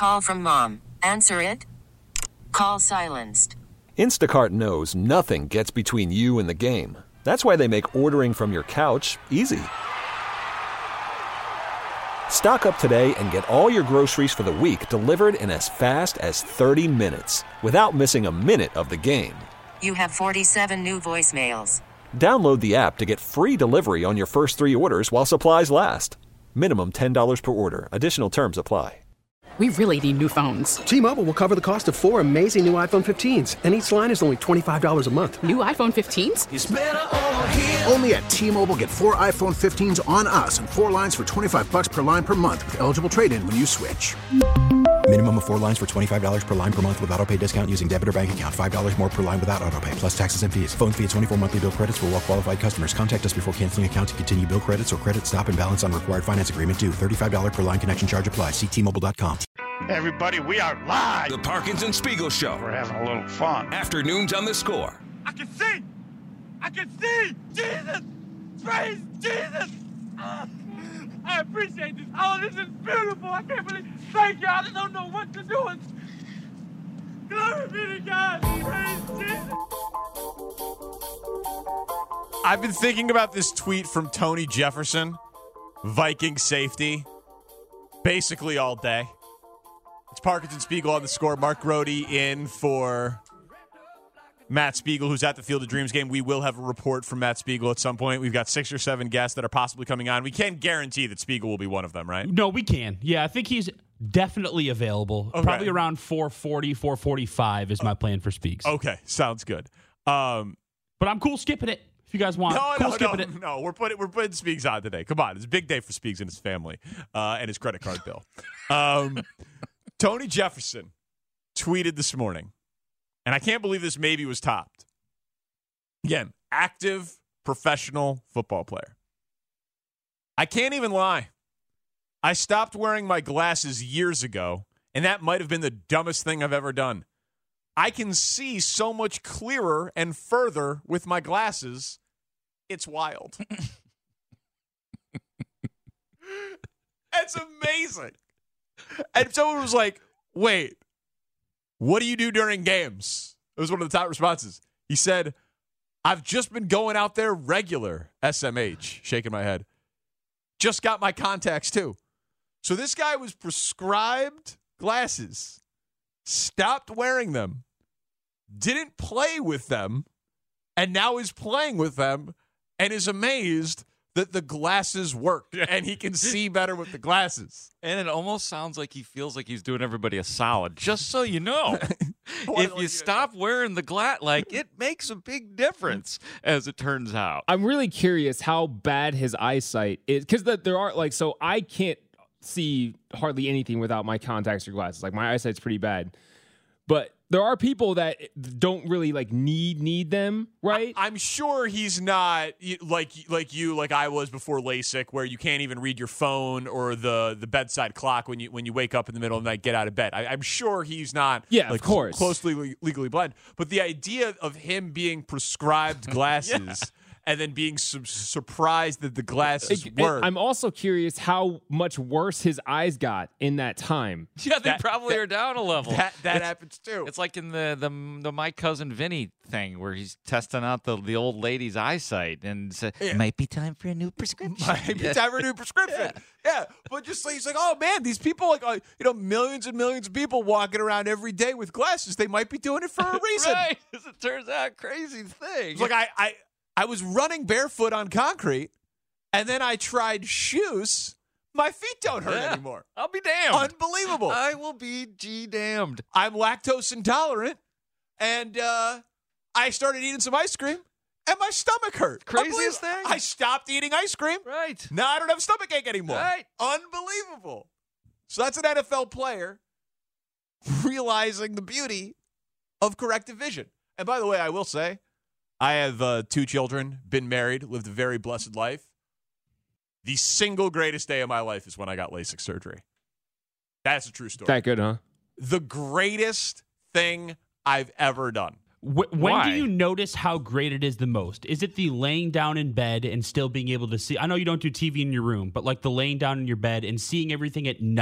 Call from mom. Answer it. Call silenced. Instacart knows nothing gets between you and the game. That's why they make ordering from your couch easy. Stock up today and get all your groceries for the week delivered in as fast as 30 minutes without missing a minute of the game. You have 47 new voicemails. Download the app to get free delivery on your first 3 orders while supplies last. Minimum $10 per order. Additional terms apply. We really need new phones. T-Mobile will cover the cost of 4 amazing new iPhone 15s, and each line is only $25 a month. New iPhone 15s? It's better over here. Only at T-Mobile, get 4 iPhone 15s on us and 4 lines for $25 per line per month with eligible trade-in when you switch. Minimum of 4 lines for $25 per line per month with autopay discount using debit or bank account. $5 more per line without autopay, plus taxes and fees. Phone fee at 24 monthly bill credits for well-qualified customers. Contact us before canceling account to continue bill credits or credit stop and balance on required finance agreement due. $35 per line connection charge applies. See T-Mobile.com. Everybody, we are live. The Parkinson Spiegel Show. We're having a little fun. Afternoons on The Score. I can see! I can see! Jesus! Praise Jesus! I appreciate this. Oh, this is beautiful. I can't believe. Thank you. I just don't know what to do. Glory be to God. Praise Jesus. I've been thinking about this tweet from Tony Jefferson, Viking safety, basically all day. It's Parkinson Spiegel on The Score. Mark Grode in for Matt Spiegel, who's at the Field of Dreams game. We will have a report from Matt Spiegel at some point. We've got 6 or 7 guests that are possibly coming on. We can't guarantee that Spiegel will be one of them, right? No, we can. Yeah, I think he's definitely available. Okay. Probably around 4:40, 4:45 is my plan for Speaks. Okay, sounds good. But I'm cool skipping it if you guys want. No, we're putting Speaks on today. Come on, it's a big day for Speaks and his family and his credit card bill. Tony Jefferson tweeted this morning, and I can't believe this maybe was topped. Again, active professional football player. I can't even lie. I stopped wearing my glasses years ago, and that might have been the dumbest thing I've ever done. I can see so much clearer and further with my glasses. It's wild. It's amazing. And someone was like, wait, what do you do during games? It was one of the top responses. He said, I've just been going out there regular, SMH, shaking my head. Just got my contacts too. So this guy was prescribed glasses, stopped wearing them, didn't play with them, and now is playing with them and is amazed that the glasses work and he can see better with the glasses. And it almost sounds like he feels like he's doing everybody a solid. Just so you know, if you stop wearing the glass, it makes a big difference, as it turns out. I'm really curious how bad his eyesight is, because there are so I can't see hardly anything without my contacts or glasses. Like, my eyesight's pretty bad, but there are people that don't really need them, right? I'm sure he's not like I was before LASIK, where you can't even read your phone or the bedside clock when you wake up in the middle of the night, get out of bed. I'm sure he's not. Yeah, of course, closely legally blind. But the idea of him being prescribed glasses. And then being surprised that the glasses work. I'm also curious how much worse his eyes got in that time. Yeah, they probably are down a level. That happens too. It's like in the My Cousin Vinny thing, where he's testing out the old lady's eyesight and said, might be time for a new prescription. Yeah, but just he's like, oh man, these people, millions and millions of people walking around every day with glasses. They might be doing it for a reason. Right, as it turns out, crazy thing. It's like I was running barefoot on concrete, and then I tried shoes. My feet don't hurt anymore. I'll be damned. Unbelievable. I will be damned. I'm lactose intolerant, and I started eating some ice cream, and my stomach hurt. Craziest thing. I stopped eating ice cream. Right. Now I don't have stomachache anymore. Right. Unbelievable. So that's an NFL player realizing the beauty of corrective vision. And by the way, I will say, I have 2 children, been married, lived a very blessed life. The single greatest day of my life is when I got LASIK surgery. That's a true story. That good, huh? The greatest thing I've ever done. When do you notice how great it is the most? Is it the laying down in bed and still being able to see? I know you don't do TV in your room, but like the laying down in your bed and seeing everything at night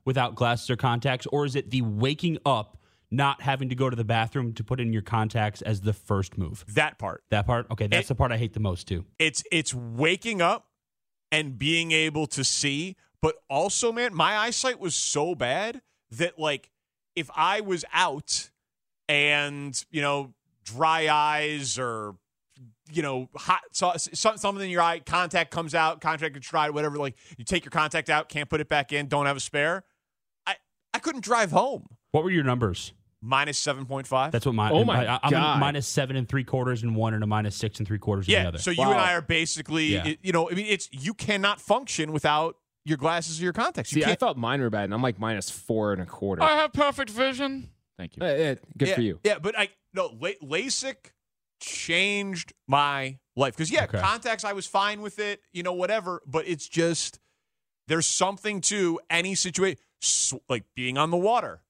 without glasses or contacts, or is it the waking up, not having to go to the bathroom to put in your contacts as the first move? That part. That part? Okay, that's the part I hate the most, too. It's waking up and being able to see, but also, man, my eyesight was so bad that, like, if I was out and, dry eyes or, hot something in your eye, contact comes out, contact gets dried, whatever, like, you take your contact out, can't put it back in, don't have a spare, I couldn't drive home. What were your numbers? Minus 7.5. That's what mine. Oh my I'm God. a minus 7 3/4 in one and a minus 6 3/4 in the other. So you and I are basically, you cannot function without your glasses or your contacts. See, I thought mine were bad, and I'm like minus 4 1/4. I have perfect vision. Thank you. Good for you. Yeah, but LASIK changed my life because contacts, I was fine with it, whatever. But it's just there's something to any situation, like being on the water,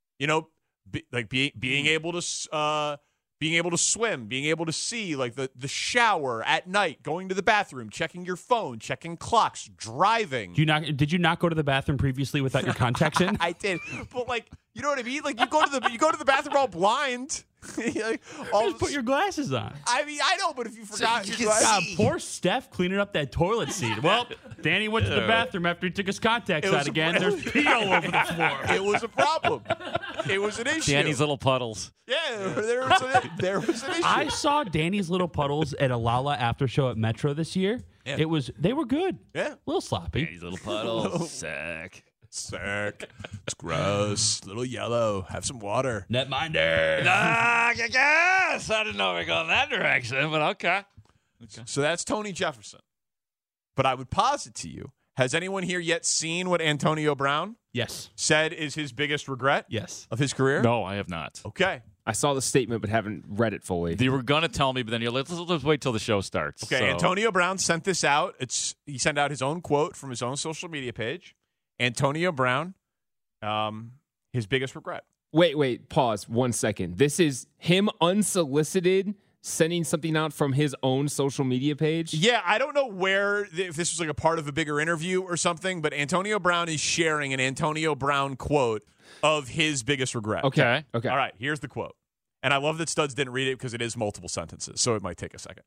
being able to swim, being able to see, like the shower at night, going to the bathroom, checking your phone, checking clocks, driving. Did you not go to the bathroom previously without your contacts in? I did, but you know what I mean? Like you go to the bathroom all blind. Just put your glasses on. I mean, I know, but if you forgot your glasses, God, poor Steph cleaning up that toilet seat. Well, Danny went to the bathroom after he took his contacts out again. There's pee all over the floor. It was a problem. It was an issue. Danny's little puddles. Yeah, there was an issue. I saw Danny's little puddles at a Lala after show at Metro this year. Yeah. They were good. Yeah, a little sloppy. Danny's little puddles. Sick. It's gross. Little yellow. Have some water. Netminder. I guess. I didn't know we were going that direction, but okay. So that's Tony Jefferson. But I would posit to you, has anyone here yet seen what Antonio Brown said is his biggest regret of his career? No, I have not. Okay. I saw the statement but haven't read it fully. You were going to tell me, but then let's wait till the show starts. Okay, so. Antonio Brown sent this out. He sent out his own quote from his own social media page. Antonio Brown, his biggest regret. Wait, pause 1 second. This is him unsolicited sending something out from his own social media page? Yeah, I don't know if this was like a part of a bigger interview or something, but Antonio Brown is sharing an Antonio Brown quote of his biggest regret. Okay. All right, here's the quote. And I love that Studs didn't read it because it is multiple sentences, so it might take a second.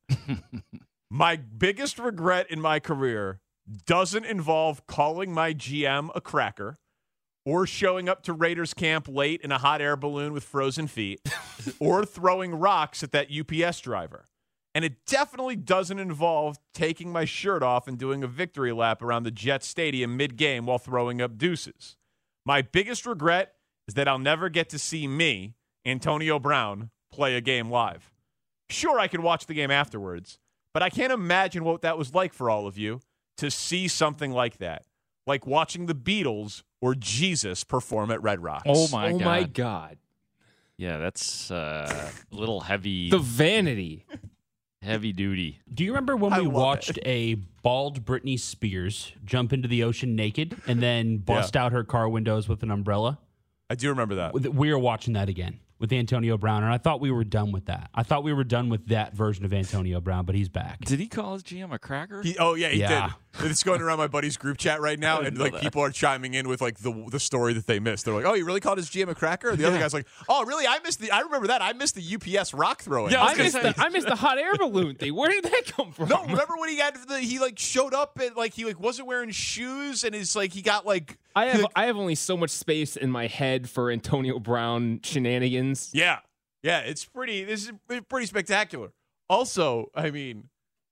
My biggest regret in my career doesn't involve calling my GM a cracker or showing up to Raiders camp late in a hot air balloon with frozen feet or throwing rocks at that UPS driver. And it definitely doesn't involve taking my shirt off and doing a victory lap around the Jets Stadium mid-game while throwing up deuces. My biggest regret is that I'll never get to see me, Antonio Brown, play a game live. Sure, I could watch the game afterwards, but I can't imagine what that was like for all of you to see something like that, like watching the Beatles or Jesus perform at Red Rocks. Oh, my God. Yeah, that's a little heavy. The vanity. Heavy duty. Do you remember when we watched a bald Britney Spears jump into the ocean naked and then bust out her car windows with an umbrella? I do remember that. We are watching that again with Antonio Brown, and I thought we were done with that. I thought we were done with that version of Antonio Brown, but he's back. Did he call his GM a cracker? He did. It's going around my buddy's group chat right now, and like people are chiming in with like the story that they missed. They're like, "Oh, you really called his GM a cracker?" And the other guy's like, "Oh, really? I remember that. I missed the UPS rock throwing." Yeah, I missed the hot air balloon thing. Where did that come from? No, remember when he showed up and like he wasn't wearing shoes and his he got like I have only so much space in my head for Antonio Brown shenanigans. Yeah, this is pretty spectacular. Also, I mean,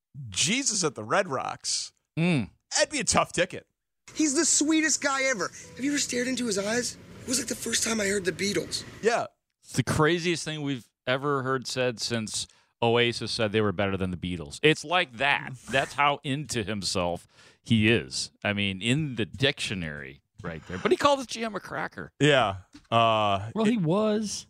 Jesus at the Red Rocks. That'd be a tough ticket. He's the sweetest guy ever. Have you ever stared into his eyes? It was like the first time I heard the Beatles. Yeah. It's the craziest thing we've ever heard said since Oasis said they were better than the Beatles. It's like that. That's how into himself he is. I mean, in the dictionary right there. But he called his GM a cracker. Yeah. Well, he was.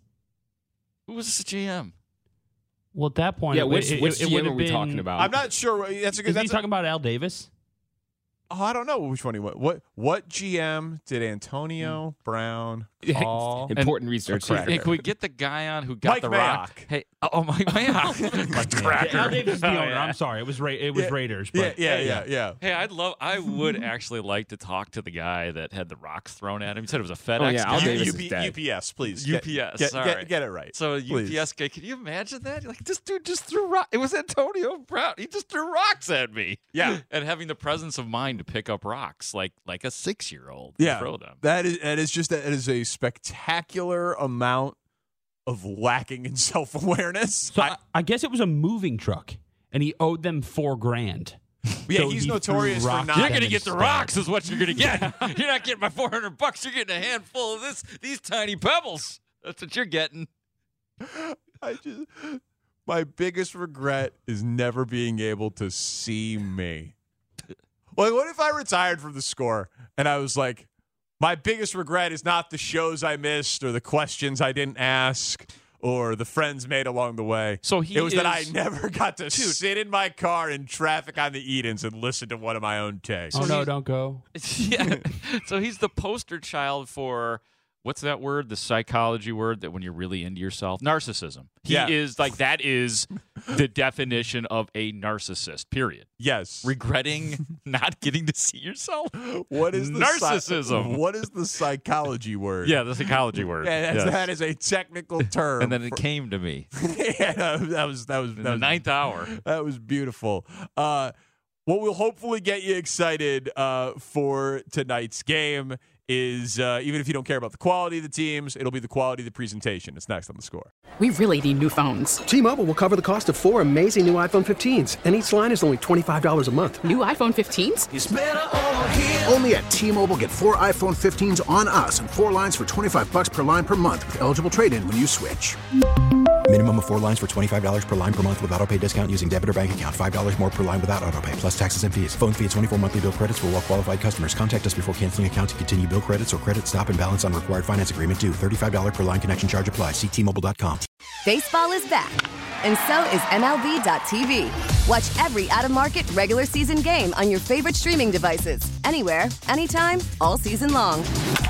Who was the GM? Well, at that point, which GM would are we been, talking about? I'm not sure. That's a good. Is he talking about Al Davis? I don't know which one he went. What GM did Antonio Brown call? Important research. Hey, can we get the guy on who got Mike the Mayock. rock? Hey, Mike Mayock. Al Davis is the owner. I'm sorry. It was Raiders. But Yeah. Hey, I would actually like to talk to the guy that had the rocks thrown at him. He said it was a FedEx. Oh, yeah, Al guy. Davis is dead. UPS, please. UPS. All right. Get it right. So please. UPS guy, can you imagine that? Like, this dude just threw rocks. It was Antonio Brown. He just threw rocks at me. Yeah. And having the presence of mind to pick up rocks like a 6-year-old. Yeah. Throw them. That is a spectacular amount of lacking in self-awareness. So I guess it was a moving truck, and he owed them $4,000. Yeah, So he's he notorious threw for rocks not. You're at going to them get the instead. rocks is what you're going to get. You're not getting my $400. You're getting a handful of these tiny pebbles. That's what you're getting. My biggest regret is never being able to see me. Like, what if I retired from the Score and I was like, my biggest regret is not the shows I missed or the questions I didn't ask or the friends made along the way. So it was that I never got to sit in my car in traffic on the Edens and listen to one of my own takes. Oh, no, don't go. Yeah. So he's the poster child for, what's that word? The psychology word that when you're really into yourself? Narcissism. He is like, that is the definition of a narcissist, period. Yes. Regretting not getting to see yourself. What is the narcissism? What is the psychology word? Yeah, the psychology word. Yeah, Yes. that is a technical term. And then it came to me. Yeah, that was In the ninth hour. That was beautiful. What will hopefully get you excited for tonight's game is, even if you don't care about the quality of the teams, it'll be the quality of the presentation. It's next on The Score. We really need new phones. T-Mobile will cover the cost of 4 amazing new iPhone 15s, and each line is only $25 a month. New iPhone 15s? It's better over here. Only at T-Mobile, get 4 iPhone 15s on us and 4 lines for $25 per line per month with eligible trade-in when you switch. Minimum of 4 lines for $25 per line per month with autopay discount using debit or bank account. $5 more per line without autopay, plus taxes and fees. Phone fee at 24 monthly bill credits for well-qualified customers. Contact us before canceling account to continue bill credits or credit stop and balance on required finance agreement due. $35 per line connection charge applies. See T-Mobile.com. Baseball is back, and so is MLB.tv. Watch every out-of-market regular season game on your favorite streaming devices. Anywhere, anytime, all season long.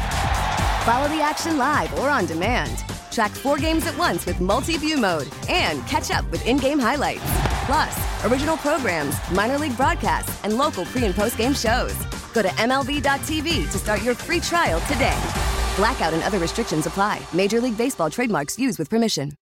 Follow the action live or on demand. Track 4 games at once with multi-view mode and catch up with in-game highlights. Plus, original programs, minor league broadcasts, and local pre- and post-game shows. Go to MLB.tv to start your free trial today. Blackout and other restrictions apply. Major League Baseball trademarks used with permission.